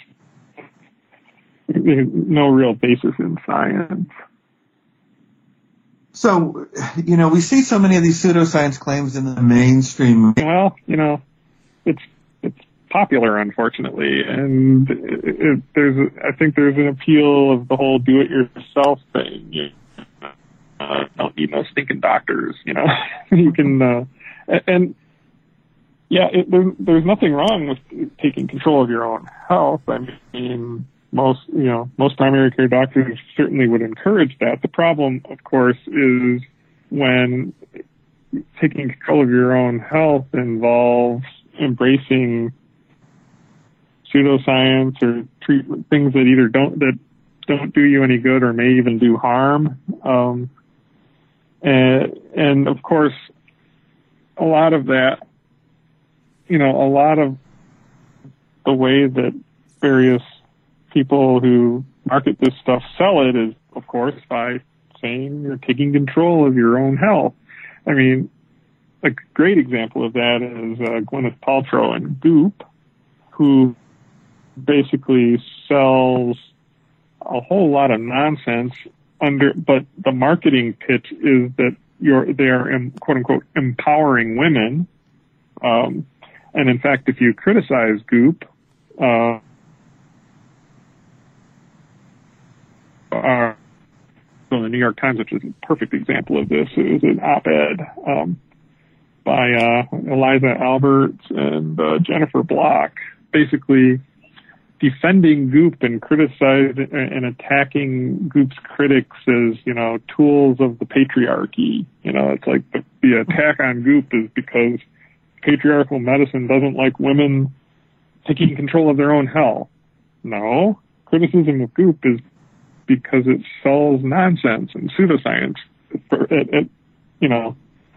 no real basis in science. So, you know, we see so many of these pseudoscience claims in the mainstream. Well, you know, it's it's popular, unfortunately, and it, it, there's I think there's an appeal of the whole do-it-yourself thing. You uh, don't need no stinking doctors, you know. You can uh, and. Yeah, it, there, there's nothing wrong with taking control of your own health. I mean, most, you know, most primary care doctors certainly would encourage that. The problem, of course, is when taking control of your own health involves embracing pseudoscience or treatment, things that either don't, that don't do you any good or may even do harm. Um, and, and of course, a lot of that, you know, a lot of the way that various people who market this stuff sell it is, of course, by saying you're taking control of your own health. I mean, a great example of that is uh, Gwyneth Paltrow and Goop, who basically sells a whole lot of nonsense under, but the marketing pitch is that you're, they are, quote unquote, empowering women. Um, And in fact, if you criticize Goop, uh, uh, so the New York Times, which is a perfect example of this, it was an op-ed um, by uh, Eliza Alberts and uh, Jennifer Block, basically defending Goop and criticizing and attacking Goop's critics as, you know, tools of the patriarchy. You know, it's like the, the attack on Goop is because patriarchal medicine doesn't like women taking control of their own health. No, criticism of Goop is because it sells nonsense and pseudoscience for, at, at, you know,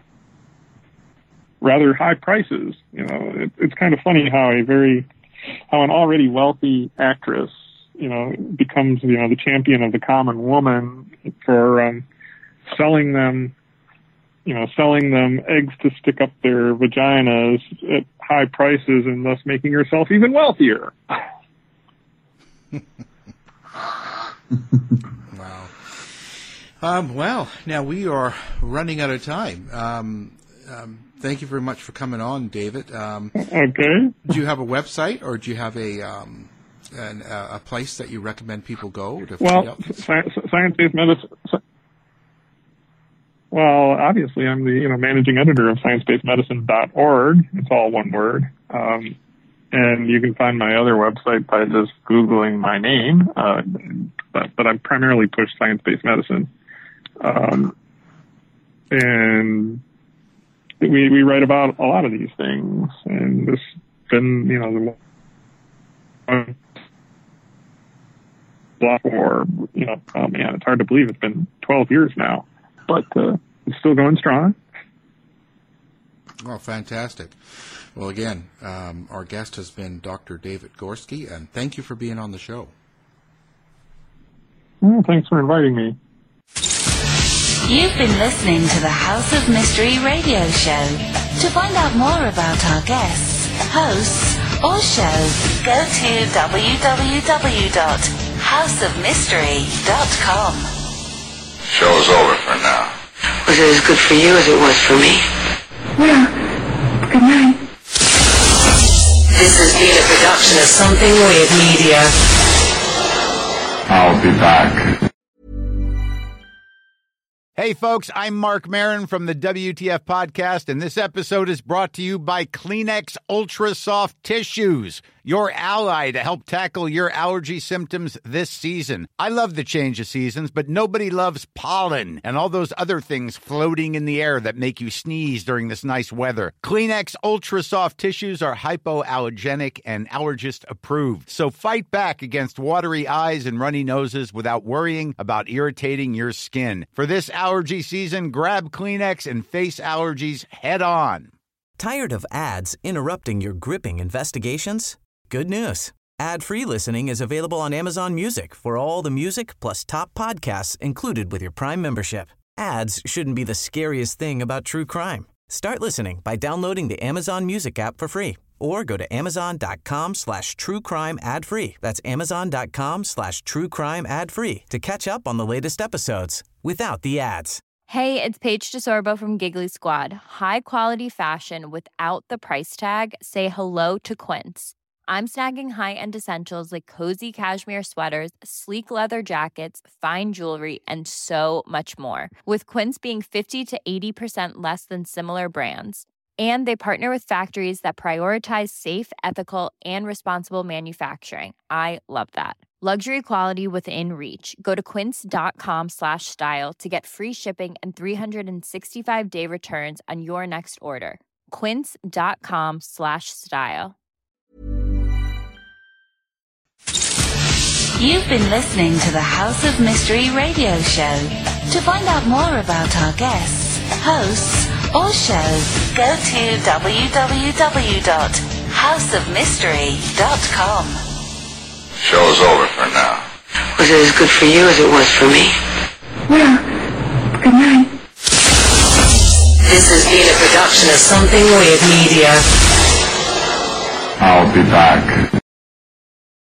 rather high prices. You know, it, it's kind of funny how a very, how an already wealthy actress, you know, becomes, you know, the champion of the common woman for um, selling them, you know, selling them eggs to stick up their vaginas at high prices and thus making herself even wealthier. Wow. Um, well, now we are running out of time. Um, um, thank you very much for coming on, David. Um, okay. Do you have a website, or do you have a um, an, uh, a place that you recommend people go to find well, out? science, science-based medicine. Well, obviously, I'm the you know managing editor of science based medicine dot org. It's all one word. Um, and you can find my other website by just Googling my name. Uh, but, but I primarily push science-based medicine. Um, and we we write about a lot of these things. And this has been, you know, the one block war, you know, oh man, it's hard to believe it's been twelve years now. But uh, it's still going strong. Oh, fantastic. Well, again, um, our guest has been Doctor David Gorski, and thank you for being on the show. Oh, thanks for inviting me. You've been listening to the House of Mystery radio show. To find out more about our guests, hosts, or show, go to w w w dot house of mystery dot com. Show's over for now. Was it as good for you as it was for me? Well, good night. This has been a production of Something Weird Media. I'll be back. Hey folks, I'm Mark Maron from the W T F Podcast, and this episode is brought to you by Kleenex Ultra Soft Tissues, your ally to help tackle your allergy symptoms this season. I love the change of seasons, but nobody loves pollen and all those other things floating in the air that make you sneeze during this nice weather. Kleenex Ultra Soft Tissues are hypoallergenic and allergist approved, so fight back against watery eyes and runny noses without worrying about irritating your skin. For this allergy season, grab Kleenex and face allergies head on. Tired of ads interrupting your gripping investigations? Good news. Ad-free listening is available on Amazon Music for all the music plus top podcasts included with your Prime membership. Ads shouldn't be the scariest thing about true crime. Start listening by downloading the Amazon Music app for free or go to amazon.com slash true crime ad free. That's amazon.com slash true crime ad free to catch up on the latest episodes without the ads. Hey, it's Paige DeSorbo from Giggly Squad. High quality fashion without the price tag. Say hello to Quince. I'm snagging high-end essentials like cozy cashmere sweaters, sleek leather jackets, fine jewelry, and so much more. With Quince being fifty to eighty percent less than similar brands. And they partner with factories that prioritize safe, ethical, and responsible manufacturing. I love that. Luxury quality within reach. Go to quince.com slash style to get free shipping and three sixty-five day returns on your next order. Quince.com slash style. You've been listening to the House of Mystery radio show. To find out more about our guests, hosts, or shows, go to w w w dot house of mystery dot com. Show's over for now. Was it as good for you as it was for me? Well, good night. This has been a production of Something Weird Media. I'll be back.